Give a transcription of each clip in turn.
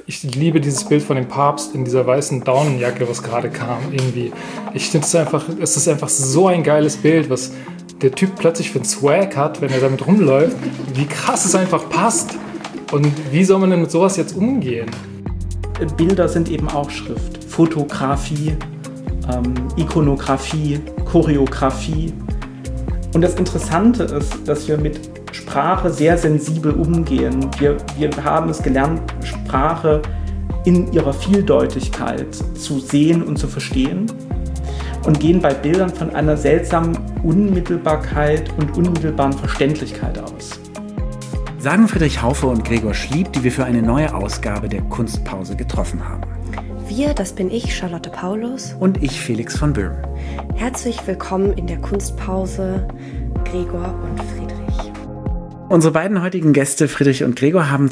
Ich liebe dieses Bild von dem Papst in dieser weißen Daunenjacke, was gerade kam. Irgendwie. Ich finde es ist einfach so ein geiles Bild, was der Typ plötzlich für einen Swag hat, wenn er damit rumläuft. Wie krass es einfach passt. Und wie soll man denn mit sowas jetzt umgehen? Bilder sind eben auch Schrift. Fotografie, Ikonografie, Choreografie. Und das Interessante ist, dass wir mit Sprache sehr sensibel umgehen. Wir haben es gelernt, Sprache in ihrer Vieldeutigkeit zu sehen und zu verstehen und gehen bei Bildern von einer seltsamen Unmittelbarkeit und unmittelbaren Verständlichkeit aus. Sagen Friedrich Haufe und Gregor Schlieb, die wir für eine neue Ausgabe der Kunstpause getroffen haben. Wir, das bin ich, Charlotte Paulus. Und ich, Felix von Böhm. Herzlich willkommen in der Kunstpause, Gregor und Friedrich. Unsere beiden heutigen Gäste, Friedrich und Gregor, haben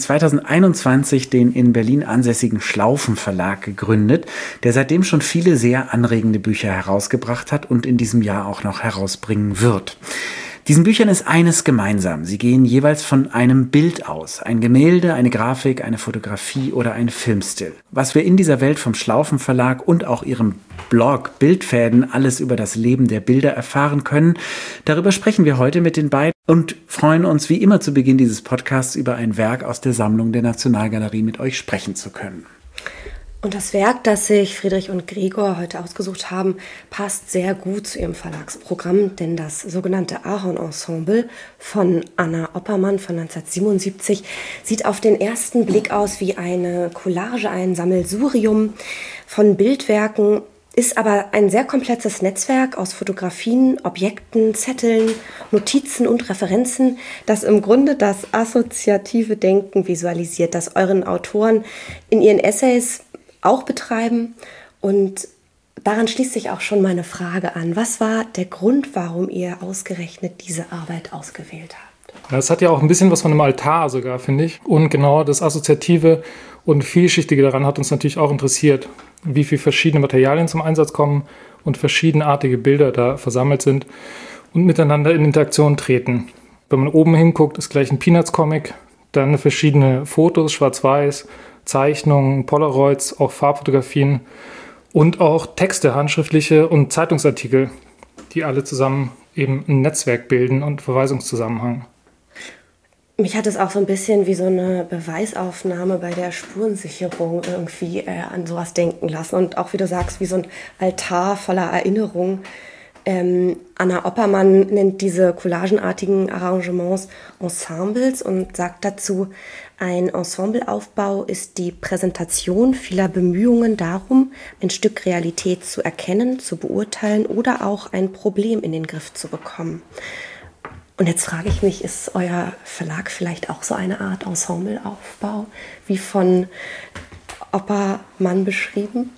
2021 den in Berlin ansässigen Schlaufen Verlag gegründet, der seitdem schon viele sehr anregende Bücher herausgebracht hat und in diesem Jahr auch noch herausbringen wird. Diesen Büchern ist eines gemeinsam. Sie gehen jeweils von einem Bild aus. Ein Gemälde, eine Grafik, eine Fotografie oder ein Filmstill. Was wir in dieser Welt vom Schlaufen Verlag und auch ihrem Blog Bildfäden alles über das Leben der Bilder erfahren können, darüber sprechen wir heute mit den beiden und freuen uns wie immer zu Beginn dieses Podcasts über ein Werk aus der Sammlung der Nationalgalerie mit euch sprechen zu können. Und das Werk, das sich Friedrich und Gregor heute ausgesucht haben, passt sehr gut zu ihrem Verlagsprogramm, denn das sogenannte Ahorn-Ensemble von Anna Oppermann von 1977 sieht auf den ersten Blick aus wie eine Collage, ein Sammelsurium von Bildwerken, ist aber ein sehr komplexes Netzwerk aus Fotografien, Objekten, Zetteln, Notizen und Referenzen, das im Grunde das assoziative Denken visualisiert, das euren Autoren in ihren Essays auch betreiben. Und daran schließt sich auch schon meine Frage an. Was war der Grund, warum ihr ausgerechnet diese Arbeit ausgewählt habt? Das hat ja auch ein bisschen was von einem Altar sogar, finde ich. Und genau das Assoziative und Vielschichtige daran hat uns natürlich auch interessiert, wie viele verschiedene Materialien zum Einsatz kommen und verschiedenartige Bilder da versammelt sind und miteinander in Interaktion treten. Wenn man oben hinguckt, ist gleich ein Peanuts-Comic, dann verschiedene Fotos, schwarz-weiß, Zeichnungen, Polaroids, auch Farbfotografien und auch Texte, handschriftliche und Zeitungsartikel, die alle zusammen eben ein Netzwerk bilden und Verweisungszusammenhang. Mich hat es auch so ein bisschen wie so eine Beweisaufnahme bei der Spurensicherung irgendwie an sowas denken lassen. Und auch, wie du sagst, wie so ein Altar voller Erinnerung. Anna Oppermann nennt diese collagenartigen Arrangements Ensembles und sagt dazu, ein Ensembleaufbau ist die Präsentation vieler Bemühungen darum, ein Stück Realität zu erkennen, zu beurteilen oder auch ein Problem in den Griff zu bekommen. Und jetzt frage ich mich, ist euer Verlag vielleicht auch so eine Art Ensembleaufbau, wie von Oppermann beschrieben?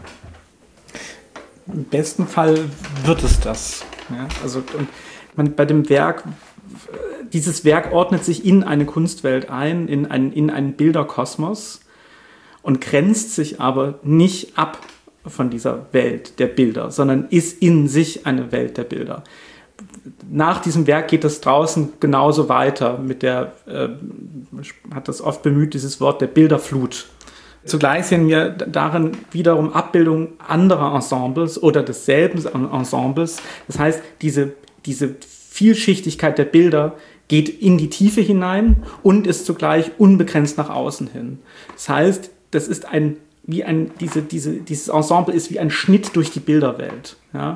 Im besten Fall wird es das. Ja, also bei dem Werk, dieses Werk ordnet sich in eine Kunstwelt ein, in einen Bilderkosmos und grenzt sich aber nicht ab von dieser Welt der Bilder, sondern ist in sich eine Welt der Bilder. Nach diesem Werk geht es draußen genauso weiter mit man hat das oft bemüht, dieses Wort der Bilderflut. Zugleich sehen wir darin wiederum Abbildungen anderer Ensembles oder desselben Ensembles. Das heißt, diese Vielschichtigkeit der Bilder geht in die Tiefe hinein und ist zugleich unbegrenzt nach außen hin. Das heißt, das ist dieses Ensemble ist wie ein Schnitt durch die Bilderwelt. Ja?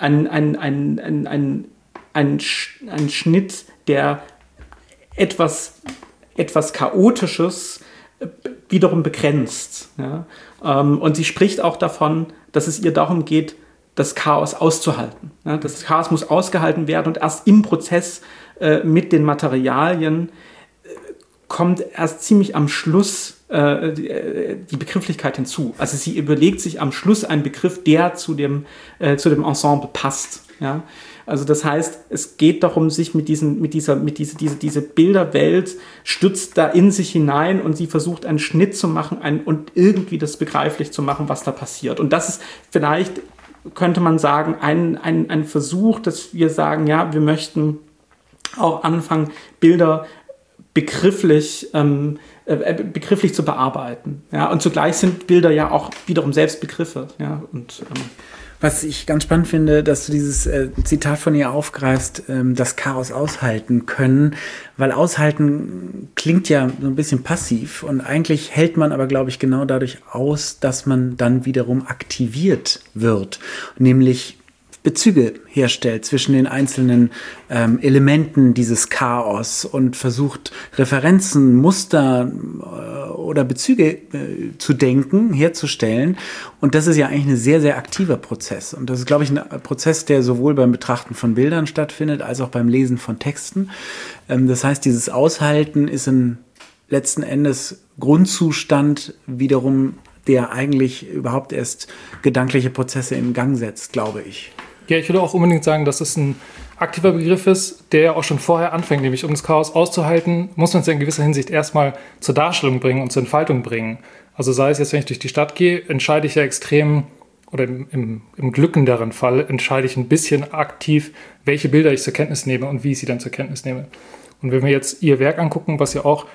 Ein Schnitt, der etwas Chaotisches wiederum begrenzt. Ja? Und sie spricht auch davon, dass es ihr darum geht, das Chaos auszuhalten. Ja? Das Chaos muss ausgehalten werden und erst im Prozess mit den Materialien kommt erst ziemlich am Schluss die Begrifflichkeit hinzu. Also sie überlegt sich am Schluss einen Begriff, der zu dem Ensemble passt. Ja? Also das heißt, es geht darum, sich diese Bilderwelt stützt da in sich hinein und sie versucht einen Schnitt zu machen und irgendwie das begreiflich zu machen, was da passiert. Und das ist vielleicht, könnte man sagen, ein Versuch, dass wir sagen, ja, wir möchten auch anfangen, Bilder begrifflich begrifflich zu bearbeiten. Ja? Und zugleich sind Bilder ja auch wiederum selbst Begriffe. Ja? Und was ich ganz spannend finde, dass du dieses Zitat von ihr aufgreifst, das Chaos aushalten können, weil aushalten klingt ja so ein bisschen passiv und eigentlich hält man aber, glaube ich, genau dadurch aus, dass man dann wiederum aktiviert wird, nämlich Bezüge herstellt zwischen den einzelnen Elementen dieses Chaos und versucht, Referenzen, Muster oder Bezüge zu denken, herzustellen. Und das ist ja eigentlich ein sehr, sehr aktiver Prozess. Und das ist, glaube ich, ein Prozess, der sowohl beim Betrachten von Bildern stattfindet, als auch beim Lesen von Texten. Das heißt, dieses Aushalten ist ein letzten Endes Grundzustand wiederum, der eigentlich überhaupt erst gedankliche Prozesse in Gang setzt, glaube ich. Ja, ich würde auch unbedingt sagen, dass es ein aktiver Begriff ist, der auch schon vorher anfängt, nämlich um das Chaos auszuhalten, muss man es in gewisser Hinsicht erstmal zur Darstellung bringen und zur Entfaltung bringen. Also sei es jetzt, wenn ich durch die Stadt gehe, entscheide ich ja extrem, oder im glückenderen Fall, entscheide ich ein bisschen aktiv, welche Bilder ich zur Kenntnis nehme und wie ich sie dann zur Kenntnis nehme. Und wenn wir jetzt ihr Werk angucken, was ja auch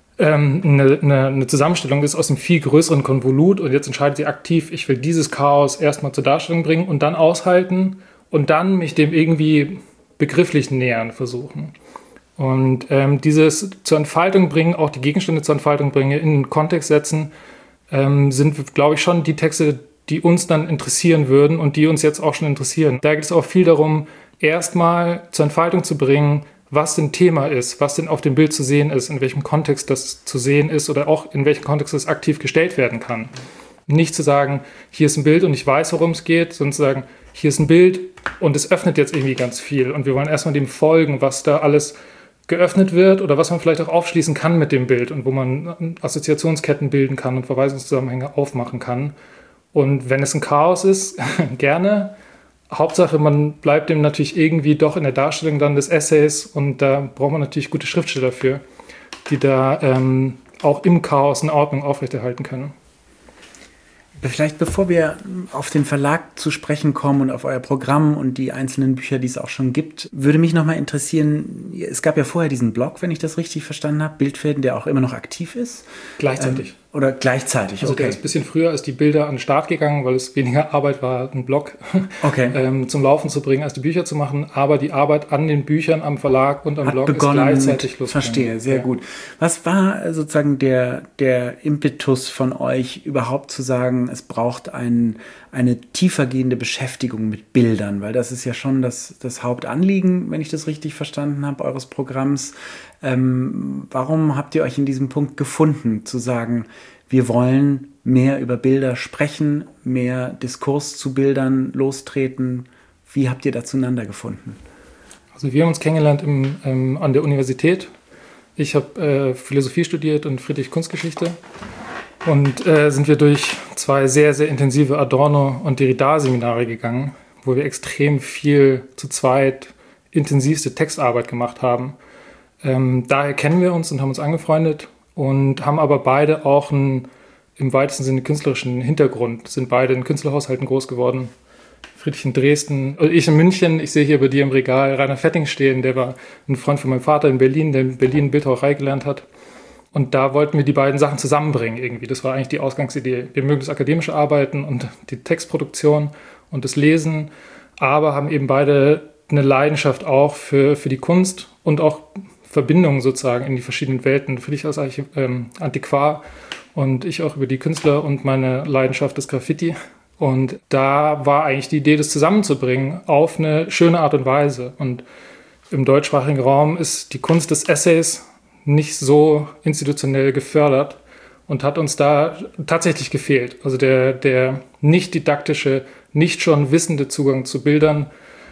eine Zusammenstellung ist aus einem viel größeren Konvolut und jetzt entscheidet sie aktiv, ich will dieses Chaos erstmal zur Darstellung bringen und dann aushalten und dann mich dem irgendwie begrifflich nähern versuchen. Und dieses zur Entfaltung bringen, auch die Gegenstände zur Entfaltung bringen, in einen Kontext setzen, sind, glaube ich, schon die Texte, die uns dann interessieren würden und die uns jetzt auch schon interessieren. Da geht es auch viel darum, erstmal zur Entfaltung zu bringen, was denn Thema ist, was denn auf dem Bild zu sehen ist, in welchem Kontext das zu sehen ist oder auch in welchem Kontext es aktiv gestellt werden kann. Nicht zu sagen, hier ist ein Bild und ich weiß, worum es geht, sondern zu sagen, hier ist ein Bild und es öffnet jetzt irgendwie ganz viel und wir wollen erstmal dem folgen, was da alles geöffnet wird oder was man vielleicht auch aufschließen kann mit dem Bild und wo man Assoziationsketten bilden kann und Verweisungszusammenhänge aufmachen kann. Und wenn es ein Chaos ist, gerne. Hauptsache, man bleibt dem natürlich irgendwie doch in der Darstellung dann des Essays und da braucht man natürlich gute Schriftsteller für, die da auch im Chaos eine Ordnung aufrechterhalten können. Vielleicht bevor wir auf den Verlag zu sprechen kommen und auf euer Programm und die einzelnen Bücher, die es auch schon gibt, würde mich nochmal interessieren, es gab ja vorher diesen Blog, wenn ich das richtig verstanden habe, Bildfäden, der auch immer noch aktiv ist. Gleichzeitig. Oder gleichzeitig, also okay. Der ist ein bisschen früher als die Bilder an den Start gegangen, weil es weniger Arbeit war, einen Blog zum Laufen zu bringen, als die Bücher zu machen. Aber die Arbeit an den Büchern, am Verlag und am Hat Blog begonnen ist gleichzeitig losgegangen. Verstehe, sehr gut. Was war sozusagen der Impetus von euch, überhaupt zu sagen, es braucht eine tiefergehende Beschäftigung mit Bildern? Weil das ist ja schon das Hauptanliegen, wenn ich das richtig verstanden habe, eures Programms. Warum habt ihr euch in diesem Punkt gefunden, zu sagen, wir wollen mehr über Bilder sprechen, mehr Diskurs zu Bildern lostreten? Wie habt ihr da zueinander gefunden? Also wir haben uns kennengelernt an der Universität. Ich habe Philosophie studiert und Friedrich Kunstgeschichte. Und sind wir durch 2 sehr, sehr intensive Adorno- und Derrida-Seminare gegangen, wo wir extrem viel zu zweit intensivste Textarbeit gemacht haben. Daher kennen wir uns und haben uns angefreundet und haben aber beide auch im weitesten Sinne künstlerischen Hintergrund, sind beide in Künstlerhaushalten groß geworden. Friedrich in Dresden, ich in München, ich sehe hier bei dir im Regal Rainer Fetting stehen, der war ein Freund von meinem Vater in Berlin, der in Berlin Bildhauerei gelernt hat. Und da wollten wir die beiden Sachen zusammenbringen irgendwie. Das war eigentlich die Ausgangsidee. Wir mögen das akademische Arbeiten und die Textproduktion und das Lesen, aber haben eben beide eine Leidenschaft auch für die Kunst und auch Verbindungen sozusagen in die verschiedenen Welten. Friedrich als Antiquar und ich auch über die Künstler und meine Leidenschaft des Graffiti. Und da war eigentlich die Idee, das zusammenzubringen auf eine schöne Art und Weise. Und im deutschsprachigen Raum ist die Kunst des Essays nicht so institutionell gefördert und hat uns da tatsächlich gefehlt. Also der nicht didaktische, nicht schon wissende Zugang zu Bildern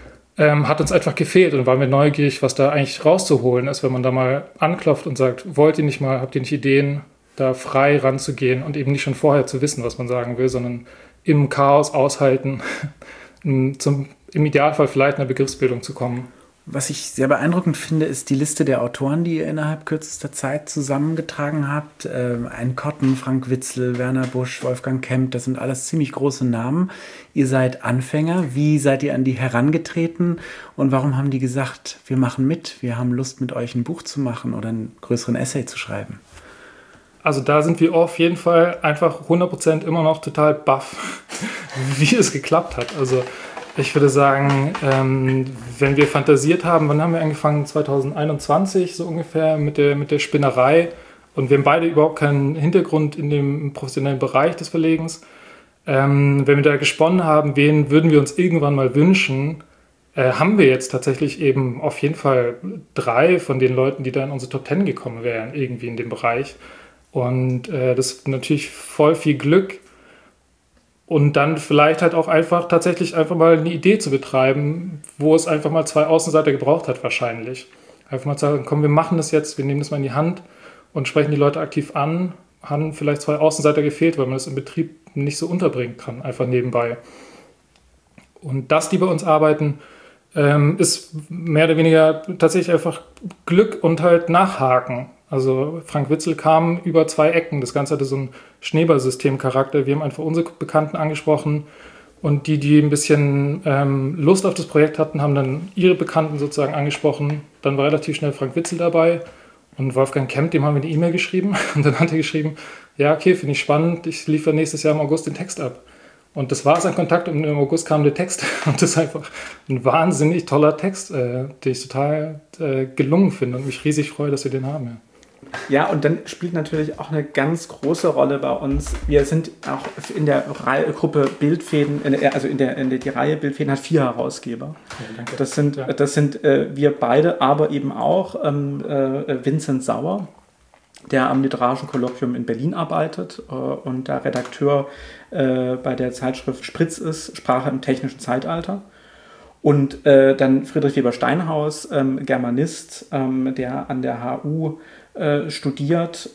hat uns einfach gefehlt und waren wir neugierig, was da eigentlich rauszuholen ist, wenn man da mal anklopft und sagt, wollt ihr nicht mal, habt ihr nicht Ideen, da frei ranzugehen und eben nicht schon vorher zu wissen, was man sagen will, sondern im Chaos aushalten, im Idealfall vielleicht einer Begriffsbildung zu kommen. Was ich sehr beeindruckend finde, ist die Liste der Autoren, die ihr innerhalb kürzester Zeit zusammengetragen habt. Ein Kotten, Frank Witzel, Werner Busch, Wolfgang Kemp, das sind alles ziemlich große Namen. Ihr seid Anfänger. Wie seid ihr an die herangetreten? Und warum haben die gesagt, wir machen mit, wir haben Lust, mit euch ein Buch zu machen oder einen größeren Essay zu schreiben? Also da sind wir auf jeden Fall einfach 100% immer noch total baff, wie es geklappt hat. Also ich würde sagen, wenn wir fantasiert haben, wann haben wir angefangen? 2021 so ungefähr mit der Spinnerei. Und wir haben beide überhaupt keinen Hintergrund in dem professionellen Bereich des Verlegens. Wenn wir da gesponnen haben, wen würden wir uns irgendwann mal wünschen, haben wir jetzt tatsächlich eben auf jeden Fall 3 von den Leuten, die da in unsere Top 10 gekommen wären, irgendwie in dem Bereich. Und das ist natürlich voll viel Glück. Und dann vielleicht halt auch tatsächlich einfach mal eine Idee zu betreiben, wo es einfach mal 2 Außenseiter gebraucht hat wahrscheinlich. Einfach mal sagen, komm, wir machen das jetzt, wir nehmen das mal in die Hand und sprechen die Leute aktiv an. Haben vielleicht 2 Außenseiter gefehlt, weil man das im Betrieb nicht so unterbringen kann, einfach nebenbei. Und dass die bei uns arbeiten, ist mehr oder weniger tatsächlich einfach Glück und halt Nachhaken. Also Frank Witzel kam über 2 Ecken. Das Ganze hatte so einen Schneeballsystem-Charakter. Wir haben einfach unsere Bekannten angesprochen und die ein bisschen Lust auf das Projekt hatten, haben dann ihre Bekannten sozusagen angesprochen. Dann war relativ schnell Frank Witzel dabei und Wolfgang Kemp, dem haben wir eine E-Mail geschrieben und dann hat er geschrieben, ja okay, finde ich spannend, ich liefere nächstes Jahr im August den Text ab. Und das war sein Kontakt und im August kam der Text und das ist einfach ein wahnsinnig toller Text, den ich total gelungen finde und mich riesig freue, dass wir den haben. Ja. Ja, und dann spielt natürlich auch eine ganz große Rolle bei uns. Wir sind auch in der Gruppe Bildfäden, die Reihe Bildfäden hat 4 Herausgeber. Ja, das sind wir beide, aber eben auch Vincent Sauer, der am Literarischen Kolloquium in Berlin arbeitet und da Redakteur bei der Zeitschrift Spritz ist, Sprache im technischen Zeitalter. Und dann Friedrich Weber Steinhaus, Germanist, der an der HU studiert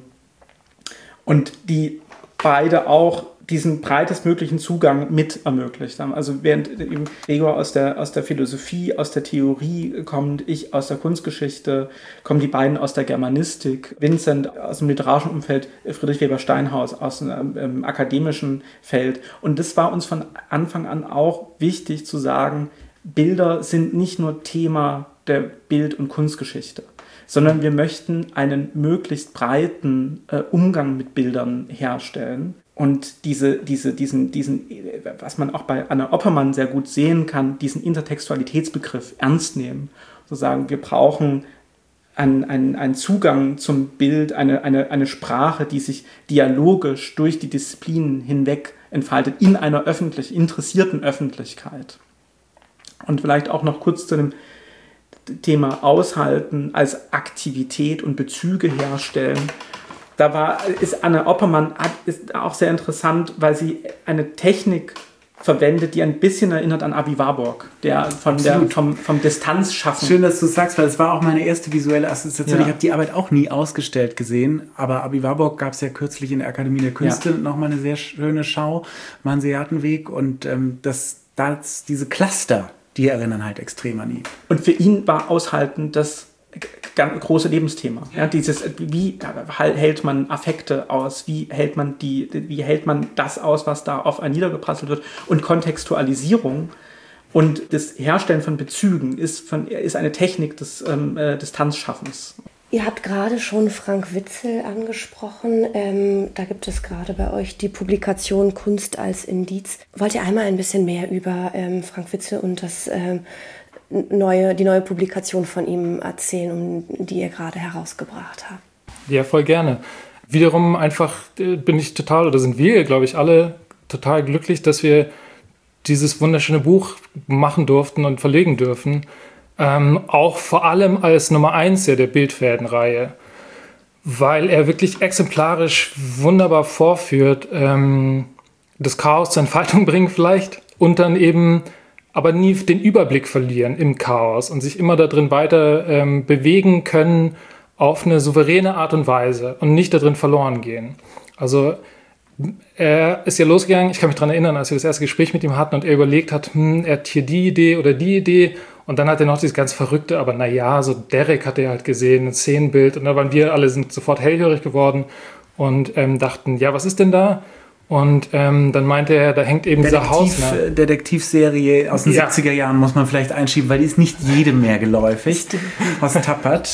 und die beide auch diesen breitestmöglichen Zugang mit ermöglicht haben. Also während Gregor aus der Philosophie, aus der Theorie kommt, ich aus der Kunstgeschichte, kommen die beiden aus der Germanistik, Vincent aus dem literarischen Umfeld, Friedrich Weber Steinhaus aus dem akademischen Feld. Und das war uns von Anfang an auch wichtig zu sagen, Bilder sind nicht nur Thema der Bild- und Kunstgeschichte, sondern wir möchten einen möglichst breiten Umgang mit Bildern herstellen. Und diesen, was man auch bei Anna Oppermann sehr gut sehen kann, diesen Intertextualitätsbegriff ernst nehmen. So sagen, wir brauchen einen Zugang zum Bild, eine Sprache, die sich dialogisch durch die Disziplinen hinweg entfaltet, in einer interessierten Öffentlichkeit. Und vielleicht auch noch kurz zu dem Thema Aushalten als Aktivität und Bezüge herstellen. Ist Anna Oppermann ist auch sehr interessant, weil sie eine Technik verwendet, die ein bisschen erinnert an Avi Warburg, der vom Distanzschaffen. Schön, dass du sagst, weil es war auch meine erste visuelle Assoziation. Ja. Ich habe die Arbeit auch nie ausgestellt gesehen, aber Avi Warburg gab es ja kürzlich in der Akademie der Künste nochmal eine sehr schöne Schau, Hanseatenweg und diese Cluster, die erinnern halt extrem an ihn. Und für ihn war Aushalten das ganz große Lebensthema. Ja, wie hält man Affekte aus? Wie hält man das aus, was da auf einen niedergeprasselt wird? Und Kontextualisierung und das Herstellen von Bezügen ist eine Technik des Distanzschaffens. Ihr habt gerade schon Frank Witzel angesprochen. Da gibt es gerade bei euch die Publikation Kunst als Indiz. Wollt ihr einmal ein bisschen mehr über Frank Witzel und die neue Publikation von ihm erzählen, die ihr gerade herausgebracht habt? Ja, voll gerne. Wiederum einfach sind wir, glaube ich, alle total glücklich, dass wir dieses wunderschöne Buch machen durften und verlegen dürfen. Auch vor allem als Nummer 1 der Bildfädenreihe, weil er wirklich exemplarisch wunderbar vorführt, das Chaos zur Entfaltung bringen vielleicht und dann eben aber nie den Überblick verlieren im Chaos und sich immer darin weiter bewegen können auf eine souveräne Art und Weise und nicht darin verloren gehen. Also er ist ja losgegangen, ich kann mich daran erinnern, als wir das erste Gespräch mit ihm hatten und er überlegt hat, er hat hier die Idee oder die Idee und dann hat er noch dieses ganz Verrückte, aber naja, so Derek hat er halt gesehen, ein Szenenbild und da waren wir alle sind sofort hellhörig geworden und dachten, ja, was ist denn da? Und dann meinte er, da hängt eben dieser Hausner. Detektivserie aus den 70er Jahren muss man vielleicht einschieben, weil die ist nicht jedem mehr geläufig. Aus Tappert.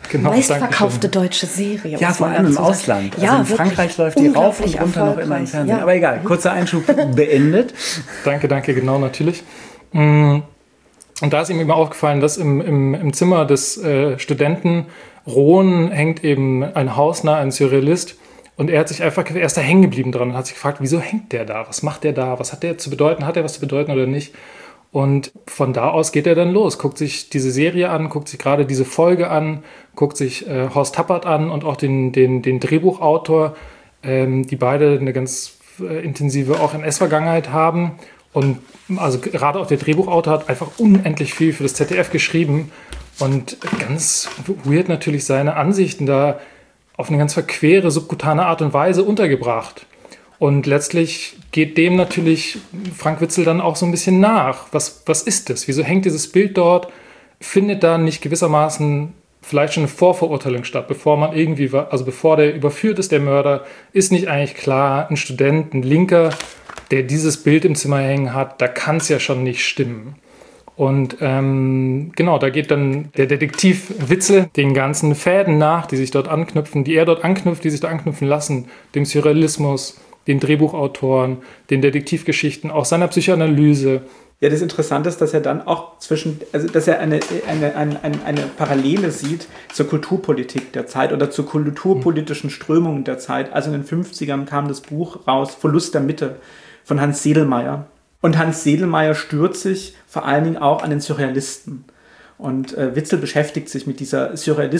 Meistverkaufte deutsche Serie. Ja, vor allem im Ausland. Ja, in Frankreich läuft die rauf und runter noch immer im Fernsehen. Ja. Aber egal, kurzer Einschub beendet. Danke, genau, natürlich. Und da ist ihm immer aufgefallen, dass im Zimmer des Studenten Rohn hängt eben ein Hausnarr, ein Surrealist. Und er ist da hängen geblieben dran und hat sich gefragt, wieso hängt der da? Was macht der da? Was hat der zu bedeuten? Hat er was zu bedeuten oder nicht? Und von da aus geht er dann los, guckt sich diese Serie an, guckt sich gerade diese Folge an, guckt sich Horst Tappert an und auch den Drehbuchautor, die beide eine ganz intensive auch NS-Vergangenheit haben. Und also gerade auch der Drehbuchautor hat einfach unendlich viel für das ZDF geschrieben und ganz weird natürlich seine Ansichten da auf eine ganz verquere, subkutane Art und Weise untergebracht. Und letztlich geht dem natürlich Frank Witzel dann auch so ein bisschen nach. Was ist das? Wieso hängt dieses Bild dort? Findet da nicht gewissermaßen vielleicht schon eine Vorverurteilung statt, bevor der überführt ist, der Mörder, ist nicht eigentlich klar, ein Student, ein Linker, der dieses Bild im Zimmer hängen hat, da kann es ja schon nicht stimmen. Und genau, da geht dann der Detektiv Witzel den ganzen Fäden nach, die sich dort anknüpfen, die er dort anknüpft, die sich da anknüpfen lassen, dem Surrealismus, den Drehbuchautoren, den Detektivgeschichten, auch seiner Psychoanalyse. Ja, das Interessante ist, dass er dann auch dass er eine Parallele sieht zur Kulturpolitik der Zeit oder zur kulturpolitischen Strömungen der Zeit. Also in den 50ern kam das Buch raus, Verlust der Mitte von Hans Sedlmayr. Und Hans Sedlmayr stört sich vor allen Dingen auch an den Surrealisten. Und Witzel beschäftigt sich mit dieser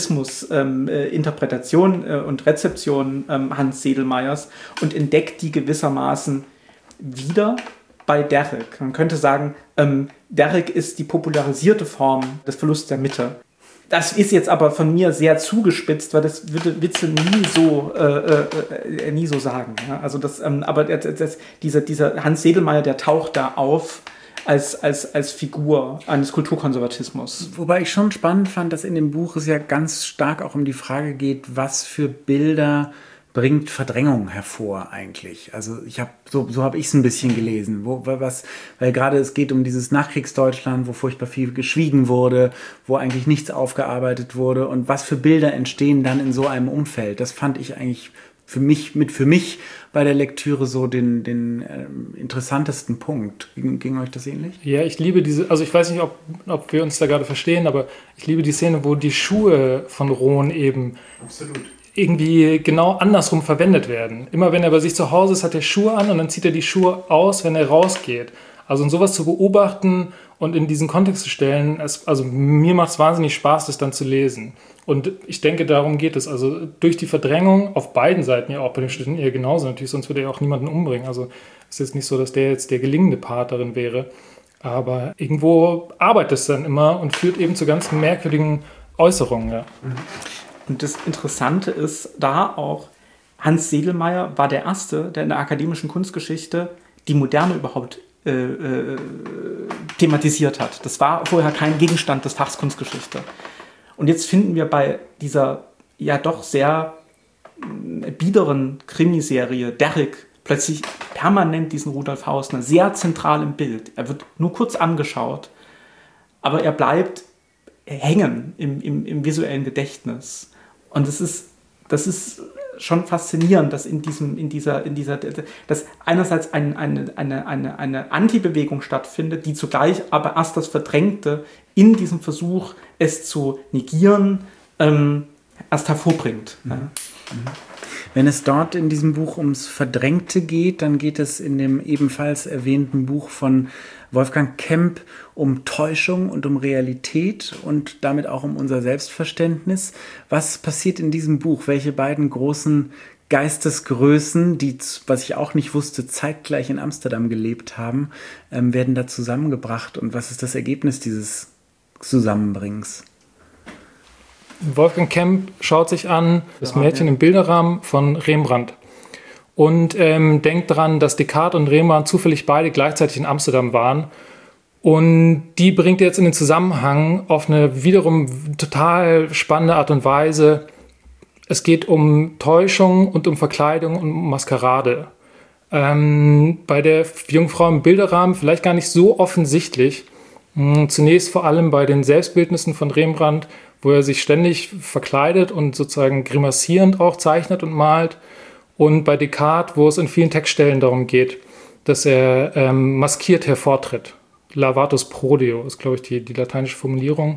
Surrealismus-Interpretation und Rezeption Hans Sedlmayrs und entdeckt die gewissermaßen wieder bei Derrick. Man könnte sagen, Derrick ist die popularisierte Form des Verlusts der Mitte. Das ist jetzt aber von mir sehr zugespitzt, weil das würde Witzel nie so sagen. Ja? Also dieser Hans Sedlmayr, der taucht da auf als Figur eines Kulturkonservatismus. Wobei ich schon spannend fand, dass in dem Buch es ja ganz stark auch um die Frage geht, was für Bilder bringt Verdrängung hervor eigentlich. Also so habe ich es ein bisschen gelesen, weil gerade es geht um dieses Nachkriegsdeutschland, wo furchtbar viel geschwiegen wurde, wo eigentlich nichts aufgearbeitet wurde und was für Bilder entstehen dann in so einem Umfeld. Das fand ich eigentlich für mich bei der Lektüre so den interessantesten Punkt. Ging euch das ähnlich? Ja, ich liebe also ich weiß nicht, ob wir uns da gerade verstehen, aber ich liebe die Szene, wo die Schuhe von Rohn eben irgendwie genau andersrum verwendet werden. Immer wenn er bei sich zu Hause ist, hat er Schuhe an und dann zieht er die Schuhe aus, wenn er rausgeht. Also und sowas zu beobachten und in diesen Kontext zu stellen, also mir macht es wahnsinnig Spaß, das dann zu lesen. Und ich denke, darum geht es. Also durch die Verdrängung auf beiden Seiten, ja auch bei den Studenten eher genauso natürlich, sonst würde er auch niemanden umbringen. Also es ist jetzt nicht so, dass der jetzt der gelingende Part darin wäre. Aber irgendwo arbeitet es dann immer und führt eben zu ganz merkwürdigen Äußerungen. Ja. Und das Interessante ist da auch, Hans Sedlmayr war der Erste, der in der akademischen Kunstgeschichte die Moderne überhaupt thematisiert hat. Das war vorher kein Gegenstand des Fachs Kunstgeschichte. Und jetzt finden wir bei dieser ja doch sehr biederen Krimiserie Derrick plötzlich permanent diesen Rudolf Hausner sehr zentral im Bild. Er wird nur kurz angeschaut, aber er bleibt hängen im visuellen Gedächtnis. Und das ist schon faszinierend, dass dass einerseits eine Antibewegung stattfindet, die zugleich aber erst das Verdrängte in diesem Versuch, es zu negieren, erst hervorbringt. Mhm. Ja. Wenn es dort in diesem Buch ums Verdrängte geht, dann geht es in dem ebenfalls erwähnten Buch von Wolfgang Kemp um Täuschung und um Realität und damit auch um unser Selbstverständnis. Was passiert in diesem Buch? Welche beiden großen Geistesgrößen, die, was ich auch nicht wusste, zeitgleich in Amsterdam gelebt haben, werden da zusammengebracht? Und was ist das Ergebnis dieses Zusammenbringens? Wolfgang Kemp schaut sich an das Mädchen im Bilderrahmen von Rembrandt und denkt daran, dass Descartes und Rembrandt zufällig beide gleichzeitig in Amsterdam waren. Und die bringt er jetzt in den Zusammenhang auf eine wiederum total spannende Art und Weise. Es geht um Täuschung und um Verkleidung und um Maskerade. Bei der Jungfrau im Bilderrahmen vielleicht gar nicht so offensichtlich. Zunächst vor allem bei den Selbstbildnissen von Rembrandt, wo er sich ständig verkleidet und sozusagen grimassierend auch zeichnet und malt. Und bei Descartes, wo es in vielen Textstellen darum geht, dass er maskiert hervortritt. Lavatus prodeo ist, glaube ich, die lateinische Formulierung.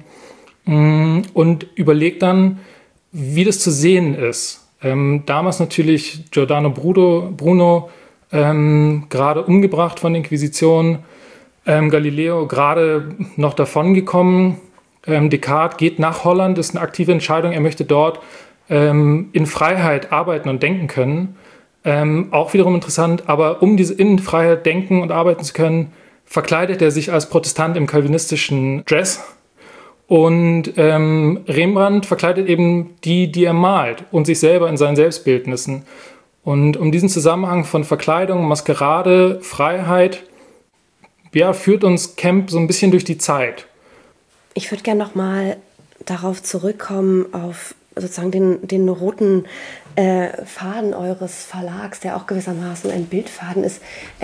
Und überlegt dann, wie das zu sehen ist. Damals natürlich Giordano Bruno, gerade umgebracht von der Inquisition, Galileo gerade noch davongekommen. Descartes geht nach Holland, das ist eine aktive Entscheidung, er möchte dort in Freiheit arbeiten und denken können. Auch wiederum interessant, aber um diese Innenfreiheit denken und arbeiten zu können, verkleidet er sich als Protestant im calvinistischen Dress. Und Rembrandt verkleidet eben die er malt und sich selber in seinen Selbstbildnissen. Und um diesen Zusammenhang von Verkleidung, Maskerade, Freiheit, ja, führt uns Kemp so ein bisschen durch die Zeit. Ich würde gerne nochmal darauf zurückkommen, auf sozusagen den roten Faden eures Verlags, der auch gewissermaßen ein Bildfaden ist.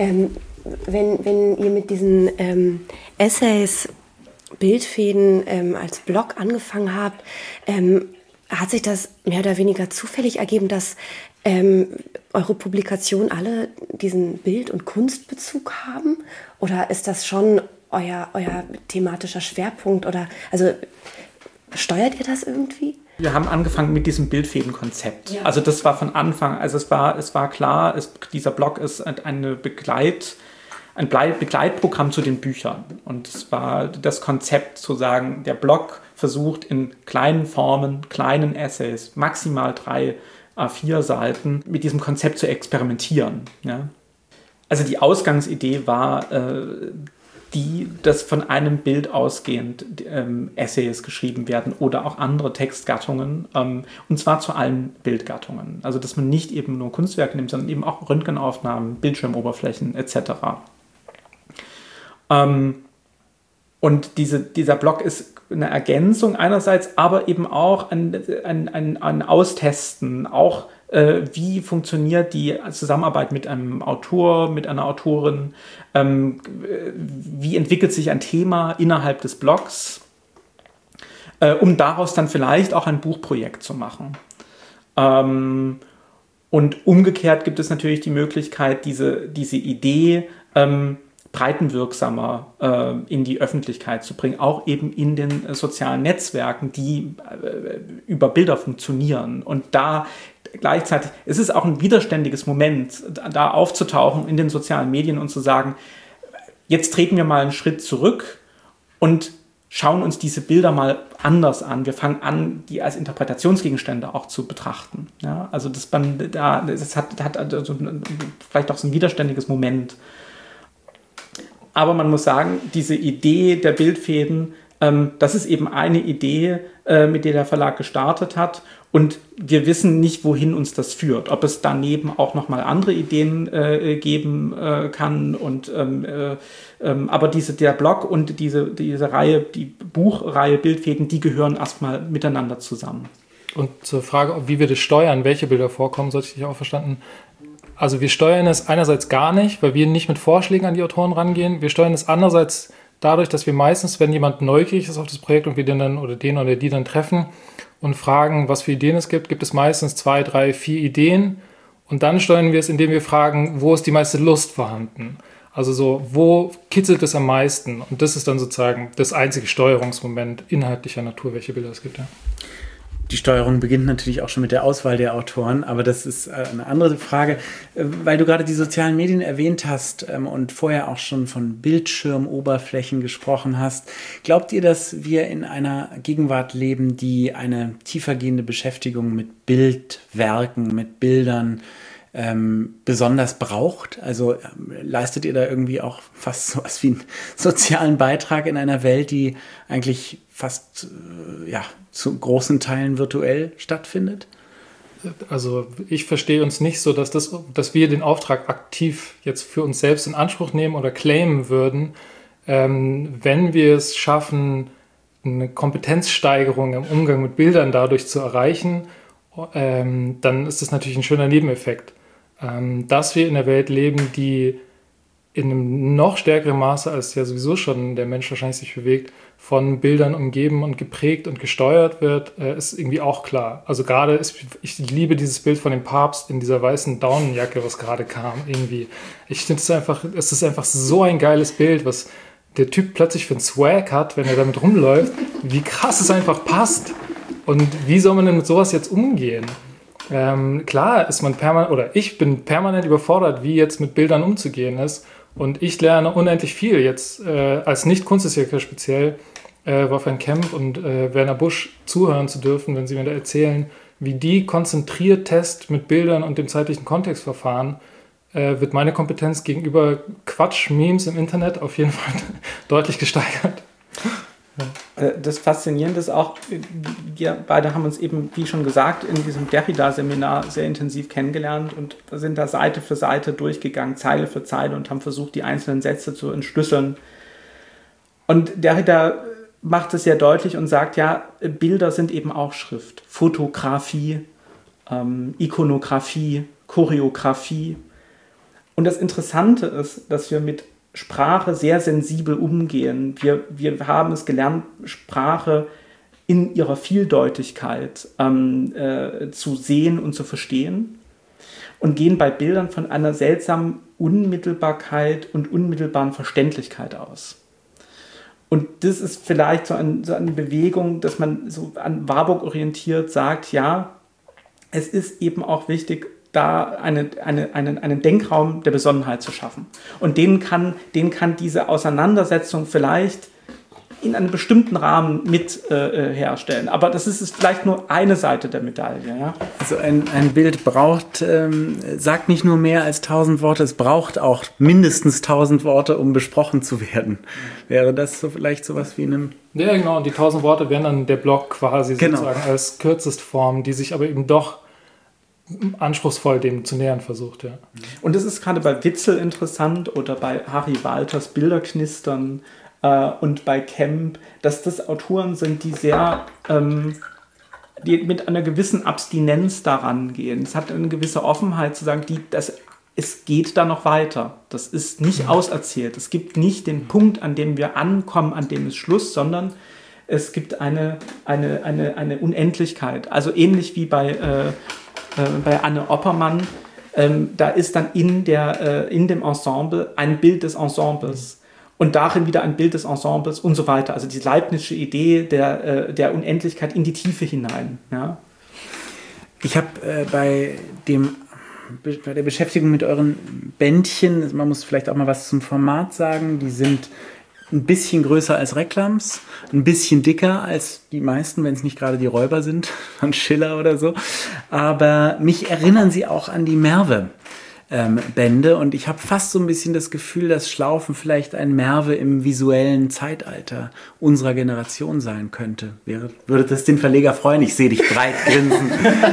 Wenn ihr mit diesen Essays, Bildfäden als Blog angefangen habt, hat sich das mehr oder weniger zufällig ergeben, dass eure Publikationen alle diesen Bild- und Kunstbezug haben? Oder ist das schon euer thematischer Schwerpunkt? Oder also steuert ihr das irgendwie? Wir haben angefangen mit diesem Bildfädenkonzept. Ja. Also das war von Anfang, also es war klar, dieser Blog ist ein Begleitprogramm zu den Büchern. Und es war das Konzept zu sagen, der Blog versucht in kleinen Formen, kleinen Essays, maximal 3 A4 Seiten, mit diesem Konzept zu experimentieren. Ja? Also die Ausgangsidee war, dass von einem Bild ausgehend Essays geschrieben werden oder auch andere Textgattungen, und zwar zu allen Bildgattungen. Also dass man nicht eben nur Kunstwerke nimmt, sondern eben auch Röntgenaufnahmen, Bildschirmoberflächen etc. Und dieser Blog ist eine Ergänzung einerseits, aber eben auch ein Austesten, auch wie funktioniert die Zusammenarbeit mit einem Autor, mit einer Autorin, wie entwickelt sich ein Thema innerhalb des Blogs, um daraus dann vielleicht auch ein Buchprojekt zu machen. Und umgekehrt gibt es natürlich die Möglichkeit, diese Idee breitenwirksamer in die Öffentlichkeit zu bringen, auch eben in den sozialen Netzwerken, die über Bilder funktionieren. Und da gleichzeitig, es ist auch ein widerständiges Moment, da aufzutauchen in den sozialen Medien und zu sagen, jetzt treten wir mal einen Schritt zurück und schauen uns diese Bilder mal anders an. Wir fangen an, die als Interpretationsgegenstände auch zu betrachten. Das hat also vielleicht auch so ein widerständiges Moment. Aber man muss sagen, diese Idee der Bildfäden, das ist eben eine Idee, mit der der Verlag gestartet hat. Und wir wissen nicht, wohin uns das führt. Ob es daneben auch nochmal andere Ideen geben kann. Aber der Blog und diese Reihe, die Buchreihe Bildfäden, die gehören erstmal miteinander zusammen. Und zur Frage, wie wir das steuern, welche Bilder vorkommen, sollte ich auch verstanden. Also wir steuern es einerseits gar nicht, weil wir nicht mit Vorschlägen an die Autoren rangehen. Wir steuern es andererseits dadurch, dass wir meistens, wenn jemand neugierig ist auf das Projekt und wir den oder die dann treffen und fragen, was für Ideen es gibt es meistens 2, 3, 4 Ideen. Und dann steuern wir es, indem wir fragen, wo ist die meiste Lust vorhanden? Also so, wo kitzelt es am meisten? Und das ist dann sozusagen das einzige Steuerungsmoment inhaltlicher Natur, welche Bilder es gibt. Ja. Die Steuerung beginnt natürlich auch schon mit der Auswahl der Autoren, aber das ist eine andere Frage, weil du gerade die sozialen Medien erwähnt hast und vorher auch schon von Bildschirmoberflächen gesprochen hast. Glaubt ihr, dass wir in einer Gegenwart leben, die eine tiefergehende Beschäftigung mit Bildwerken, mit Bildern besonders braucht? Also leistet ihr da irgendwie auch fast so was wie einen sozialen Beitrag in einer Welt, die eigentlich fast zu großen Teilen virtuell stattfindet? Also ich verstehe uns nicht so, dass wir den Auftrag aktiv jetzt für uns selbst in Anspruch nehmen oder claimen würden. Wenn wir es schaffen, eine Kompetenzsteigerung im Umgang mit Bildern dadurch zu erreichen, dann ist das natürlich ein schöner Nebeneffekt. Dass wir in einer Welt leben, die in einem noch stärkeren Maße, als ja sowieso schon der Mensch wahrscheinlich sich bewegt, von Bildern umgeben und geprägt und gesteuert wird, ist irgendwie auch klar. Also gerade, ich liebe dieses Bild von dem Papst in dieser weißen Daunenjacke, was gerade kam, irgendwie. Ich finde es ist einfach so ein geiles Bild, was der Typ plötzlich für einen Swag hat, wenn er damit rumläuft, wie krass es einfach passt. Und wie soll man denn mit sowas jetzt umgehen? Klar ist man ich bin permanent überfordert, wie jetzt mit Bildern umzugehen ist. Und ich lerne unendlich viel jetzt als Nicht-Kunsthistoriker speziell, Wolfgang Kemp und Werner Busch zuhören zu dürfen, wenn sie mir da erzählen, wie die konzentriert mit Bildern und dem zeitlichen Kontext verfahren, wird meine Kompetenz gegenüber Quatsch-Memes im Internet auf jeden Fall deutlich gesteigert. Das Faszinierende ist auch, wir beide haben uns eben, wie schon gesagt, in diesem Derrida-Seminar sehr intensiv kennengelernt und sind da Seite für Seite durchgegangen, Zeile für Zeile und haben versucht, die einzelnen Sätze zu entschlüsseln. Und Derrida macht es sehr deutlich und sagt, ja, Bilder sind eben auch Schrift. Fotografie, Ikonografie, Choreografie. Und das Interessante ist, dass wir mit Sprache sehr sensibel umgehen. Wir haben es gelernt, Sprache in ihrer Vieldeutigkeit zu sehen und zu verstehen und gehen bei Bildern von einer seltsamen Unmittelbarkeit und unmittelbaren Verständlichkeit aus. Und das ist vielleicht so eine Bewegung, dass man so an Warburg orientiert sagt, ja, es ist eben auch wichtig, da einen Denkraum der Besonnenheit zu schaffen. Und den kann diese Auseinandersetzung vielleicht in einem bestimmten Rahmen mit herstellen. Aber das ist vielleicht nur eine Seite der Medaille. Ja? Also ein Bild sagt nicht nur mehr als 1000 Worte, es braucht auch mindestens 1000 Worte, um besprochen zu werden. Wäre das so vielleicht sowas wie einem... Ja, genau. Und die 1000 Worte wären dann der Block quasi sozusagen als Kürzestform, die sich aber eben doch anspruchsvoll dem zu nähern versucht, ja. Und das ist gerade bei Witzel interessant oder bei Harry Walters Bilderknistern und bei Kemp, dass das Autoren sind, die sehr die mit einer gewissen Abstinenz daran gehen. Es hat eine gewisse Offenheit zu sagen, es geht da noch weiter. Das ist nicht auserzählt. Es gibt nicht den Punkt, an dem wir ankommen, an dem ist Schluss, sondern es gibt eine Unendlichkeit. Also ähnlich wie bei Anne Oppermann, da ist dann in dem Ensemble ein Bild des Ensembles und darin wieder ein Bild des Ensembles und so weiter. Also die Leibnizsche Idee der Unendlichkeit in die Tiefe hinein. Ja. Ich habe bei der Beschäftigung mit euren Bändchen, man muss vielleicht auch mal was zum Format sagen, die sind ein bisschen größer als Reklams, ein bisschen dicker als die meisten, wenn es nicht gerade die Räuber sind, von Schiller oder so. Aber mich erinnern sie auch an die Merve-Bände und ich habe fast so ein bisschen das Gefühl, dass Schlaufen vielleicht ein Merve im visuellen Zeitalter unserer Generation sein könnte. Würde das den Verleger freuen? Ich sehe dich breit grinsen.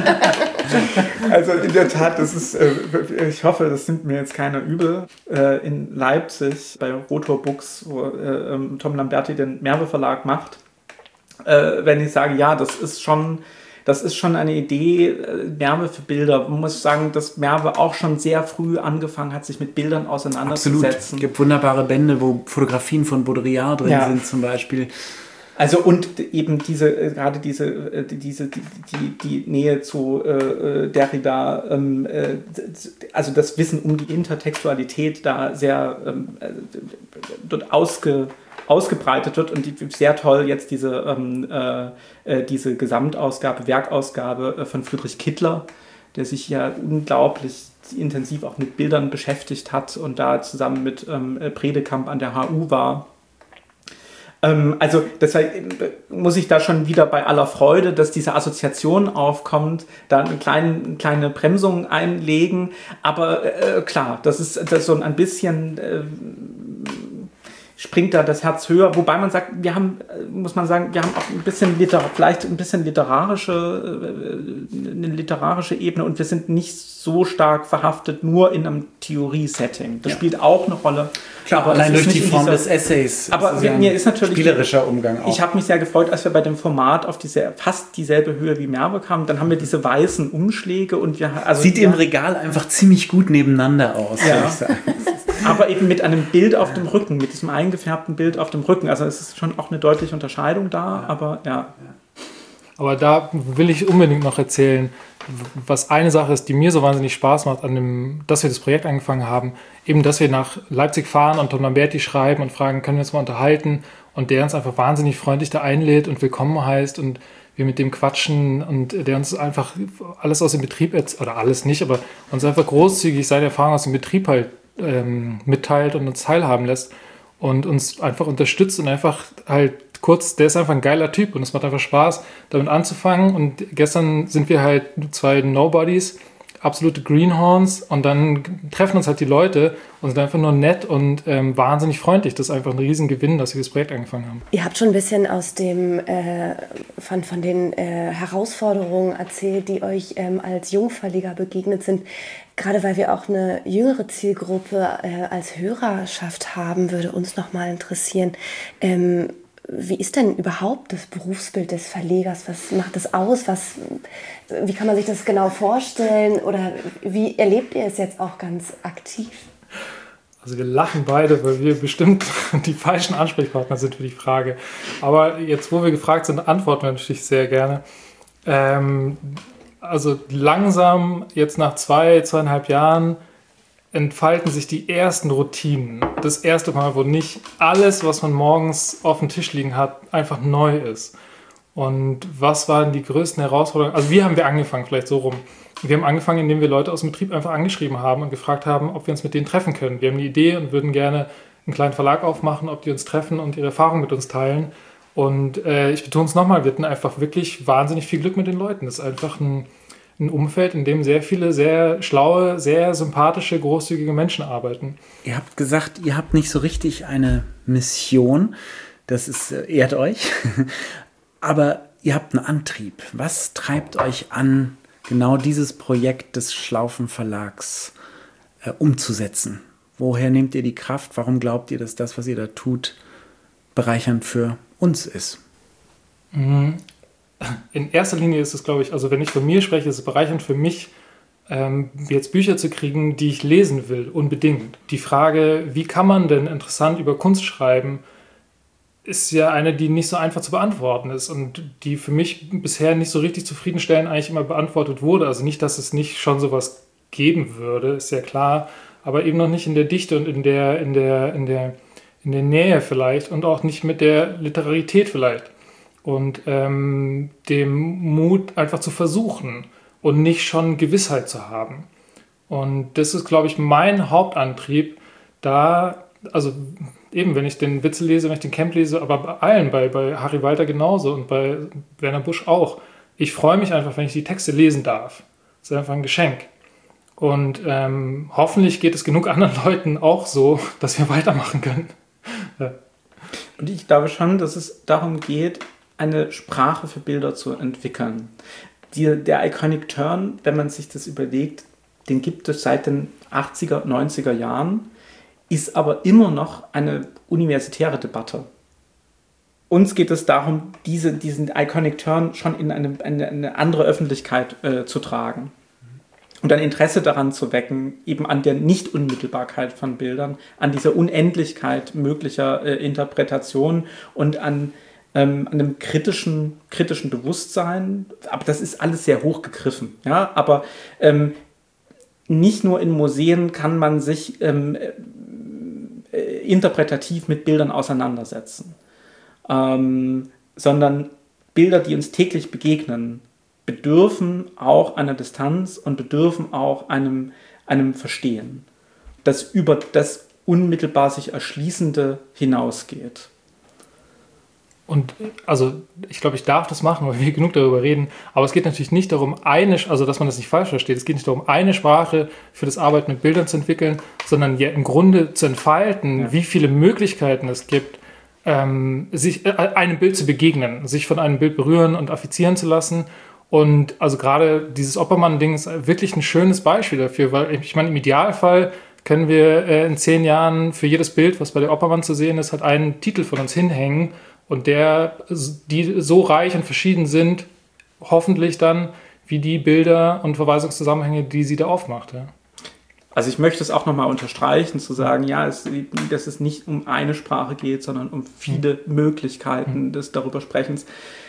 Also in der Tat, ich hoffe, das nimmt mir jetzt keiner übel. In Leipzig bei Rotor Books, wo Tom Lamberti den Merve Verlag macht, wenn ich sage, ja, das ist schon eine Idee, Merve für Bilder. Man muss sagen, dass Merve auch schon sehr früh angefangen hat, sich mit Bildern auseinanderzusetzen. Absolut. Es gibt wunderbare Bände, wo Fotografien von Baudrillard drin sind zum Beispiel. Also und eben die Nähe zu Derrida, also das Wissen um die Intertextualität da sehr dort ausgebreitet wird und die sehr toll jetzt diese Gesamtausgabe, Werkausgabe von Friedrich Kittler, der sich ja unglaublich intensiv auch mit Bildern beschäftigt hat und da zusammen mit Predekamp an der HU war. Also deshalb muss ich da schon wieder bei aller Freude, dass diese Assoziation aufkommt, da eine kleine Bremsung einlegen. Aber klar, das ist so ein bisschen springt da das Herz höher. Wobei man sagt, wir haben auch ein bisschen eine literarische Ebene und wir sind nicht so stark verhaftet nur in einem Theorie-Setting. Das spielt auch eine Rolle. Klar, aber allein durch die Form des Essays. Aber mir ist natürlich spielerischer Umgang auch. Ich habe mich sehr gefreut, als wir bei dem Format auf fast dieselbe Höhe wie Merve kamen. Dann haben wir diese weißen Umschläge und sieht im Regal einfach ziemlich gut nebeneinander aus, würde ich sagen. aber eben mit einem Bild auf dem Rücken, mit diesem eingefärbten Bild auf dem Rücken. Also es ist schon auch eine deutliche Unterscheidung da, aber ja. Aber da will ich unbedingt noch erzählen, was eine Sache ist, die mir so wahnsinnig Spaß macht, dass wir das Projekt angefangen haben, eben, dass wir nach Leipzig fahren und Tom Lamberti schreiben und fragen, können wir uns mal unterhalten, und der uns einfach wahnsinnig freundlich da einlädt und willkommen heißt und wir mit dem quatschen und der uns einfach alles aus dem Betrieb, oder alles nicht, aber uns einfach großzügig seine Erfahrung aus dem Betrieb halt mitteilt und uns teilhaben lässt und uns einfach unterstützt und einfach halt kurz, der ist einfach ein geiler Typ und es macht einfach Spaß, damit anzufangen. Und gestern sind wir halt 2 Nobodies, absolute Greenhorns, und dann treffen uns halt die Leute und sind einfach nur nett und wahnsinnig freundlich. Das ist einfach ein Riesengewinn, dass wir das Projekt angefangen haben. Ihr habt schon ein bisschen aus dem von den Herausforderungen erzählt, die euch als Jungverleger begegnet sind. Gerade weil wir auch eine jüngere Zielgruppe als Hörerschaft haben, würde uns noch mal interessieren, wie ist denn überhaupt das Berufsbild des Verlegers? Was macht das aus? Wie kann man sich das genau vorstellen? Oder wie erlebt ihr es jetzt auch ganz aktiv? Also wir lachen beide, weil wir bestimmt die falschen Ansprechpartner sind für die Frage. Aber jetzt, wo wir gefragt sind, antworten wir natürlich sehr gerne. Also langsam, jetzt nach 2,5 Jahren, entfalten sich die ersten Routinen. Das erste Mal, wo nicht alles, was man morgens auf dem Tisch liegen hat, einfach neu ist. Und was waren die größten Herausforderungen? Also wie haben wir angefangen, vielleicht so rum? Wir haben angefangen, indem wir Leute aus dem Betrieb einfach angeschrieben haben und gefragt haben, ob wir uns mit denen treffen können. Wir haben eine Idee und würden gerne einen kleinen Verlag aufmachen, ob die uns treffen und ihre Erfahrungen mit uns teilen. Und ich betone es nochmal, wir hatten einfach wirklich wahnsinnig viel Glück mit den Leuten. Das ist einfach ein Umfeld, in dem sehr viele sehr schlaue, sehr sympathische, großzügige Menschen arbeiten. Ihr habt gesagt, ihr habt nicht so richtig eine Mission. Das ist, ehrt euch. Aber ihr habt einen Antrieb. Was treibt euch an, genau dieses Projekt des Schlaufen Verlags umzusetzen? Woher nehmt ihr die Kraft? Warum glaubt ihr, dass das, was ihr da tut, bereichernd für uns ist? In erster Linie ist es, glaube ich, also wenn ich von mir spreche, ist es bereichernd für mich, jetzt Bücher zu kriegen, die ich lesen will, unbedingt. Die Frage, wie kann man denn interessant über Kunst schreiben, ist ja eine, die nicht so einfach zu beantworten ist und die für mich bisher nicht so richtig zufriedenstellend eigentlich immer beantwortet wurde. Also nicht, dass es nicht schon sowas geben würde, ist ja klar, aber eben noch nicht in der Dichte und in der Nähe vielleicht und auch nicht mit der Literarität vielleicht. Und dem Mut einfach zu versuchen und nicht schon Gewissheit zu haben. Und das ist, glaube ich, mein Hauptantrieb, da, also eben, wenn ich den Witzel lese, wenn ich den Camp lese, aber bei allen, bei Harry Walter genauso und bei Werner Busch auch. Ich freue mich einfach, wenn ich die Texte lesen darf. Das ist einfach ein Geschenk. Und hoffentlich geht es genug anderen Leuten auch so, dass wir weitermachen können. Ja. Und ich glaube schon, dass es darum geht, eine Sprache für Bilder zu entwickeln. Der Iconic Turn, wenn man sich das überlegt, den gibt es seit den 80er, 90er Jahren, ist aber immer noch eine universitäre Debatte. Uns geht es darum, diesen Iconic Turn schon in eine andere Öffentlichkeit zu tragen. Und ein Interesse daran zu wecken, eben an der Nicht-Unmittelbarkeit von Bildern, an dieser Unendlichkeit möglicher Interpretationen und an einem kritischen Bewusstsein. Aber das ist alles sehr hochgegriffen. Ja? Aber nicht nur in Museen kann man sich interpretativ mit Bildern auseinandersetzen, sondern Bilder, die uns täglich begegnen, bedürfen auch einer Distanz und bedürfen auch einem Verstehen, das über das unmittelbar sich Erschließende hinausgeht. Und also ich glaube, ich darf das machen, weil wir genug darüber reden, aber es geht natürlich nicht darum, also dass man das nicht falsch versteht, es geht nicht darum, eine Sprache für das Arbeiten mit Bildern zu entwickeln, sondern ja im Grunde zu entfalten, wie viele Möglichkeiten es gibt, sich einem Bild zu begegnen, sich von einem Bild berühren und affizieren zu lassen. Und also gerade dieses Oppermann-Ding ist wirklich ein schönes Beispiel dafür, weil ich meine, im Idealfall können wir in 10 Jahren für jedes Bild, was bei der Oppermann zu sehen ist, halt einen Titel von uns hinhängen und die so reich und verschieden sind, hoffentlich dann, wie die Bilder und Verweisungszusammenhänge, die sie da aufmacht. Ja. Also ich möchte es auch nochmal unterstreichen, zu sagen, ja, dass es nicht um eine Sprache geht, sondern um viele Möglichkeiten des darüber Sprechens.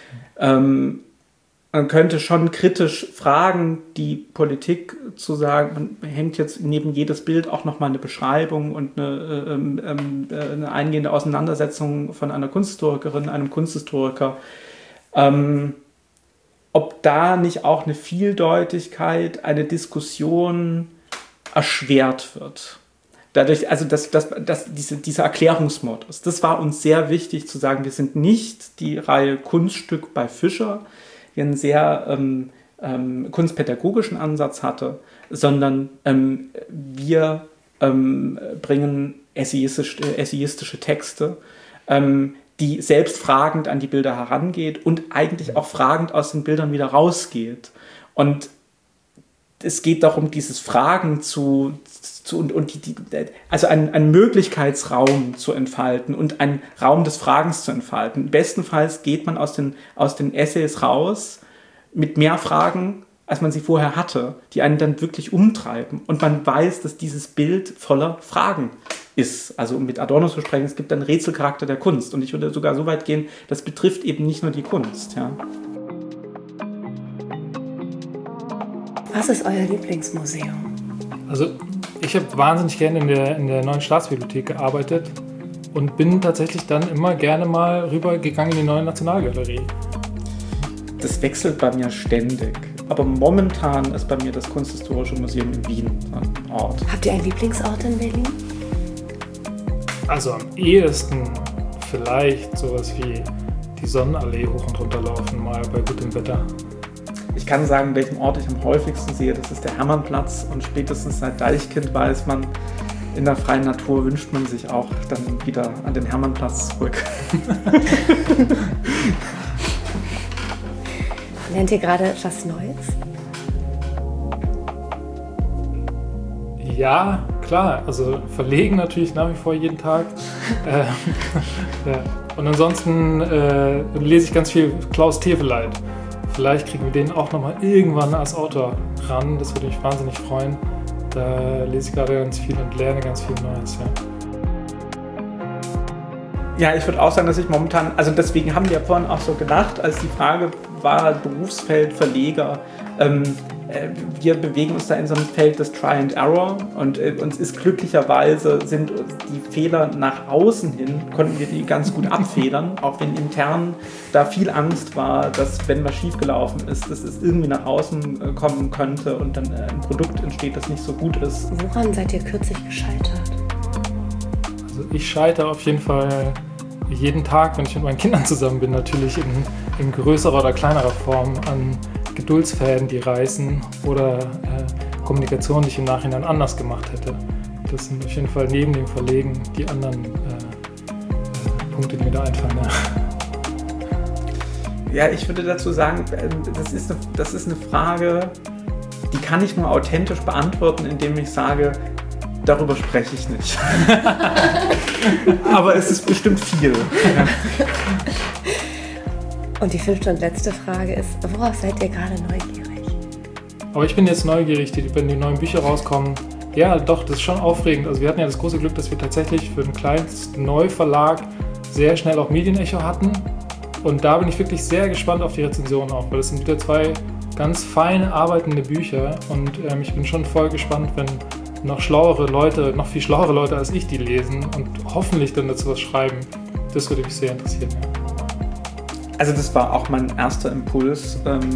Man könnte schon kritisch fragen, die Politik zu sagen, man hängt jetzt neben jedes Bild auch nochmal eine Beschreibung und eine eingehende Auseinandersetzung von einer Kunsthistorikerin, einem Kunsthistoriker. Ob da nicht auch eine Vieldeutigkeit, eine Diskussion erschwert wird. Dadurch, also dieser Erklärungsmodus, das war uns sehr wichtig zu sagen, wir sind nicht die Reihe Kunststück bei Fischer, die einen sehr kunstpädagogischen Ansatz hatte, sondern wir bringen essayistische Texte, die selbst fragend an die Bilder herangeht und eigentlich auch fragend aus den Bildern wieder rausgeht. Und es geht darum, dieses Fragen also einen Möglichkeitsraum zu entfalten und einen Raum des Fragens zu entfalten. Bestenfalls geht man aus den Essays raus mit mehr Fragen, als man sie vorher hatte, die einen dann wirklich umtreiben. Und man weiß, dass dieses Bild voller Fragen ist. Also um mit Adorno zu sprechen, es gibt einen Rätselcharakter der Kunst. Und ich würde sogar so weit gehen, das betrifft eben nicht nur die Kunst. Ja. Was ist euer Lieblingsmuseum? Also ich habe wahnsinnig gerne in der neuen Staatsbibliothek gearbeitet und bin tatsächlich dann immer gerne mal rübergegangen in die neue Nationalgalerie. Das wechselt bei mir ständig. Aber momentan ist bei mir das Kunsthistorische Museum in Wien ein Ort. Habt ihr einen Lieblingsort in Berlin? Also am ehesten vielleicht sowas wie die Sonnenallee hoch und runter laufen, mal bei gutem Wetter. Ich kann sagen, welchen Ort ich am häufigsten sehe, das ist der Hermannplatz. Und spätestens seit Deichkind weiß man, in der freien Natur wünscht man sich auch dann wieder an den Hermannplatz zurück. Lernt ihr gerade etwas Neues? Ja, klar. Also verlegen natürlich nach wie vor jeden Tag. Ja. Und ansonsten lese ich ganz viel Klaus Teveleit. Vielleicht kriegen wir den auch nochmal irgendwann als Autor ran. Das würde mich wahnsinnig freuen. Da lese ich gerade ganz viel und lerne ganz viel Neues. Ja, ich würde auch sagen, dass ich momentan, also deswegen haben wir ja vorhin auch so gedacht, als die Frage war, Berufsfeld Verleger, wir bewegen uns da in so einem Feld des Try and Error und uns ist glücklicherweise, sind die Fehler nach außen hin, konnten wir die ganz gut abfedern, auch wenn intern da viel Angst war, dass wenn was schiefgelaufen ist, dass es irgendwie nach außen kommen könnte und dann ein Produkt entsteht, das nicht so gut ist. Woran seid ihr kürzlich gescheitert? Also ich scheitere auf jeden Fall jeden Tag, wenn ich mit meinen Kindern zusammen bin, natürlich in größerer oder kleinerer Form an Geduldsfäden, die reißen oder Kommunikation, die ich im Nachhinein anders gemacht hätte. Das sind auf jeden Fall neben dem Verlegen die anderen Punkte, die mir da einfallen. Ja, ich würde dazu sagen, das ist eine Frage, die kann ich nur authentisch beantworten, indem ich sage, darüber spreche ich nicht. Aber es ist bestimmt viel. Und die 5. und letzte Frage ist, worauf seid ihr gerade neugierig? Aber ich bin jetzt neugierig, wenn die neuen Bücher rauskommen. Ja, doch, das ist schon aufregend. Also wir hatten ja das große Glück, dass wir tatsächlich für den kleinsten Neuverlag sehr schnell auch Medienecho hatten. Und da bin ich wirklich sehr gespannt auf die Rezensionen auch, weil das sind wieder 2 ganz feine, arbeitende Bücher. Und ich bin schon voll gespannt, wenn noch viel schlauere Leute als ich die lesen und hoffentlich dann dazu was schreiben. Das würde mich sehr interessieren. Ja. Also das war auch mein erster Impuls,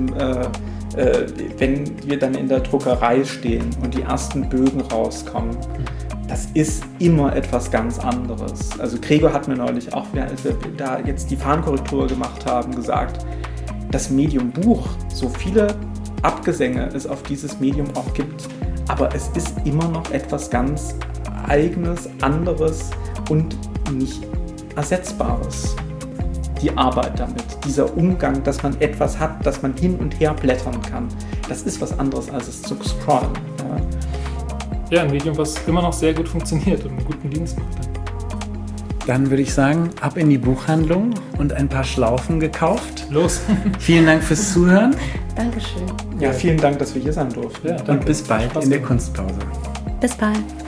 wenn wir dann in der Druckerei stehen und die ersten Bögen rauskommen. Das ist immer etwas ganz anderes. Also Gregor hat mir neulich auch, als wir da jetzt die Farbkorrektur gemacht haben, gesagt, das Medium Buch, so viele Abgesänge es auf dieses Medium auch gibt, aber es ist immer noch etwas ganz Eigenes, anderes und nicht Ersetzbares. Die Arbeit damit, dieser Umgang, dass man etwas hat, dass man hin und her blättern kann, das ist was anderes, als es zu scrollen. Ja, ein Medium, was immer noch sehr gut funktioniert und einen guten Dienst macht. Dann würde ich sagen, ab in die Buchhandlung und ein paar Schlaufen gekauft. Los! Vielen Dank fürs Zuhören. Dankeschön. Ja, vielen Dank, dass wir hier sein durften. Ja, und bis bald in der Kunstpause. Bis bald.